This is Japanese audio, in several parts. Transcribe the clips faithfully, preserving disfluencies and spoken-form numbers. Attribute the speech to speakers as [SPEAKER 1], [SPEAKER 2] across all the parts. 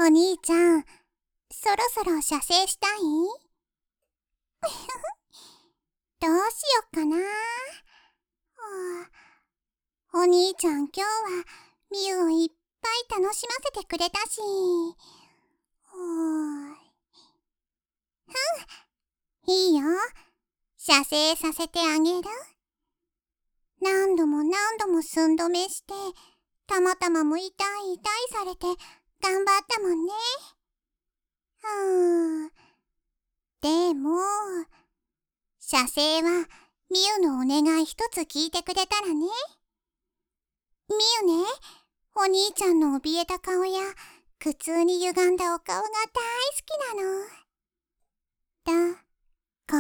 [SPEAKER 1] お兄ちゃん、そろそろ射精したい？どうしよっかな。お兄ちゃん今日はみゆをいっぱい楽しませてくれたし。うん、いいよ。射精させてあげる。何度も何度も寸止めして、たまたまも痛い痛いされて頑張ったもんね。うーん。でも、射精はみゆのお願い一つ聞いてくれたらね。みゆね、お兄ちゃんの怯えた顔や苦痛に歪んだお顔が大好きなの。だ、から、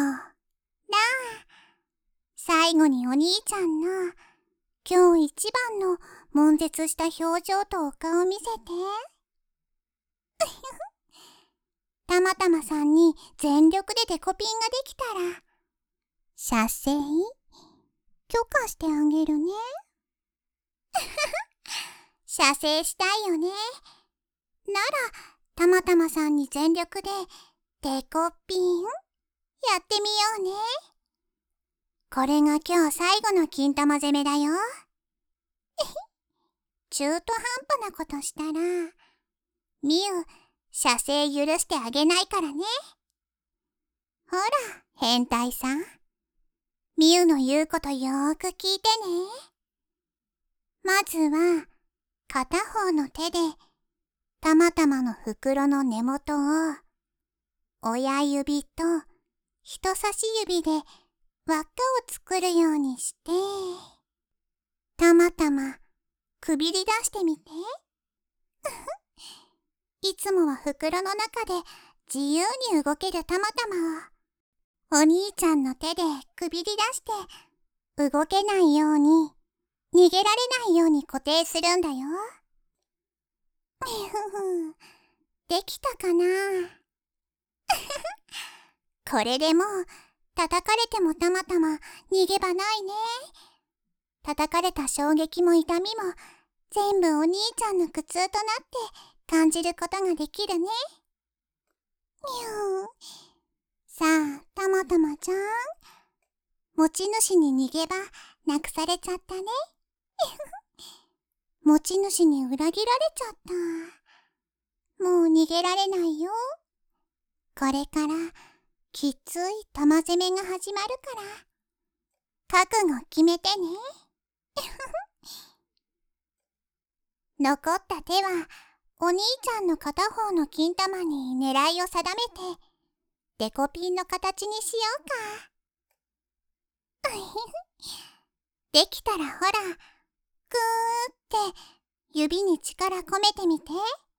[SPEAKER 1] 最後にお兄ちゃんの今日一番の悶絶した表情とお顔見せて。たまたまさんに全力でデコピンができたら、射精許可してあげるね。射精したいよね。なら、たまたまさんに全力でデコピンやってみようね。これが今日最後の金玉攻めだよ。中途半端なことしたら、みゆ、射精許してあげないからね。ほら、変態さん。みゆの言うことよーく聞いてね。まずは、片方の手で、たまたまの袋の根元を、親指と人差し指で輪っかを作るようにして、たまたまくびり出してみて。いつもは袋の中で自由に動けるたまたまを、お兄ちゃんの手でくびり出して、動けないように、逃げられないように固定するんだよ。できたかな。これでもう叩かれてもたまたま逃げ場ないね。叩かれた衝撃も痛みも全部お兄ちゃんの苦痛となって感じることができるね。にゅー。さあ、たまたまちゃん、持ち主に逃げ場なくされちゃったね。持ち主に裏切られちゃった。もう逃げられないよ。これからきつい玉攻めが始まるから、覚悟決めてね。残った手はお兄ちゃんの片方の金玉に狙いを定めて、デコピンの形にしようか。できたらほら、ぐーって指に力込めてみて。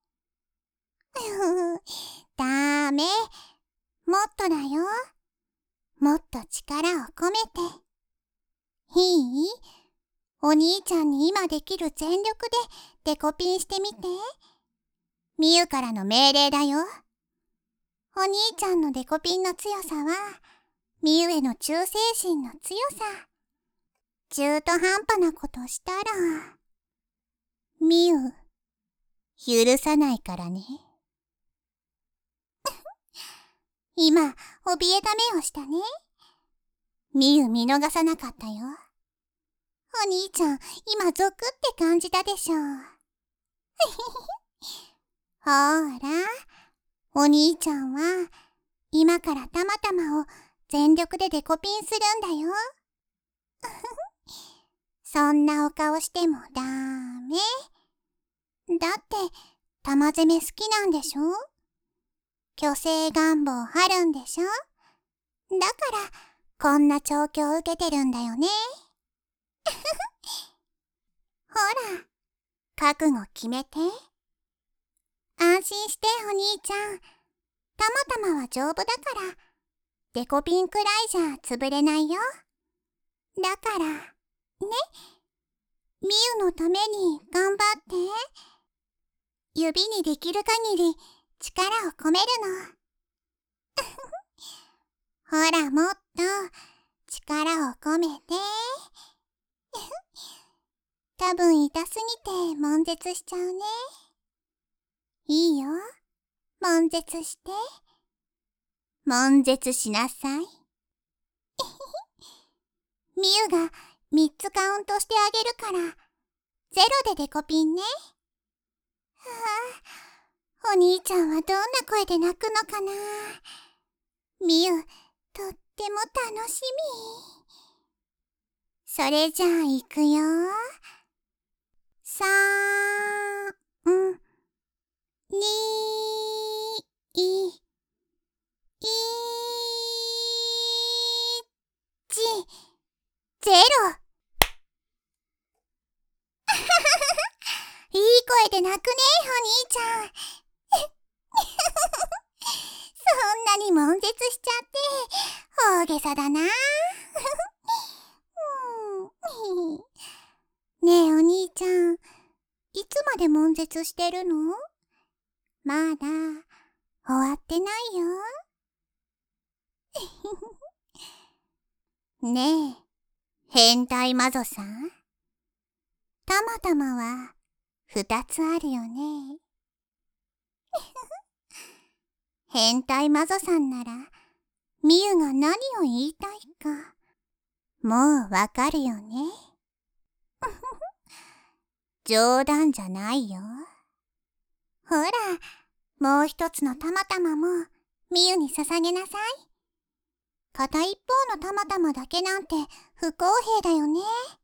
[SPEAKER 1] ダーメ。もっとだよ。もっと力を込めて。いい？お兄ちゃんに今できる全力でデコピンしてみて。みゆからの命令だよ。お兄ちゃんのデコピンの強さは、みゆへの忠誠心の強さ。中途半端なことしたら、みゆ、許さないからね。今、怯えた目をしたね。みゆ見逃さなかったよ。お兄ちゃん、今ゾクって感じたでしょ。ほーら、お兄ちゃんは、今からたまたまを全力でデコピンするんだよ。そんなお顔してもダメ。だって、玉攻め好きなんでしょ？虚勢願望あるんでしょ？だから、こんな調教を受けてるんだよね。ほら、覚悟決めて。安心してお兄ちゃん。たまたまは丈夫だから、デコピンくらいじゃ潰れないよ。だから、ね。みゆのために頑張って。指にできる限り力を込めるの。ほら、もっと力を込めて。多分痛すぎて悶絶しちゃうね。 いいよ。悶絶して。悶絶しなさい。みゆがみっつカウントしてあげるから、ゼロでデコピンね。はあ、お兄ちゃんはどんな声で泣くのかな。みゆ、とっても楽しみ。それじゃあ行くよ。さん、に、い、い、ち、ゼロ。いい声で泣くね、お兄ちゃん。そんなに悶絶しちゃって大げさだな。ねえお兄ちゃん、いつまで悶絶してるの？まだ終わってないよ。ねえ、変態マゾさん。たまたまは二つあるよね。変態マゾさんなら、みゆが何を言いたいか、もうわかるよね。冗談じゃないよ。ほら、もう一つのたまたまも、みゆに捧げなさい。片一方のたまたまだけなんて不公平だよね。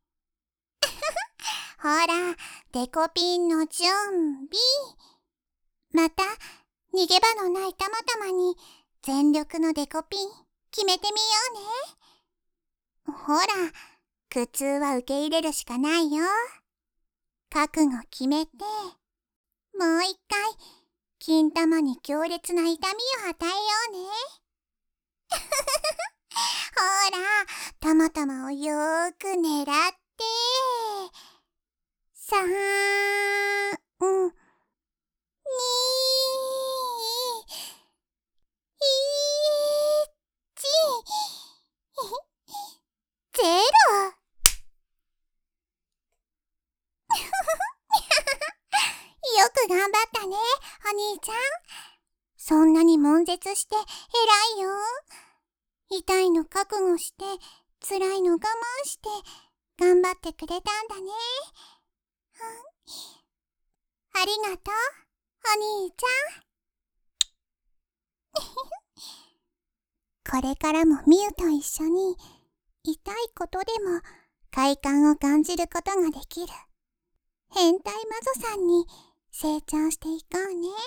[SPEAKER 1] ほら、デコピンの準備。また、逃げ場のないたまたまに全力のデコピン決めてみようね。ほら、苦痛は受け入れるしかないよ。覚悟決めて、もう一回、金玉に強烈な痛みを与えようね。ほら、たまたまをよーく狙って、さん、に、いち、ゼロ。よく頑張ったね、お兄ちゃん。そんなに悶絶して偉いよ。痛いの覚悟して、辛いの我慢して、頑張ってくれたんだね。うん、ありがとう、お兄ちゃん。これからもみゆと一緒に、痛いことでも快感を感じることができる変態マゾさんに成長していこうね。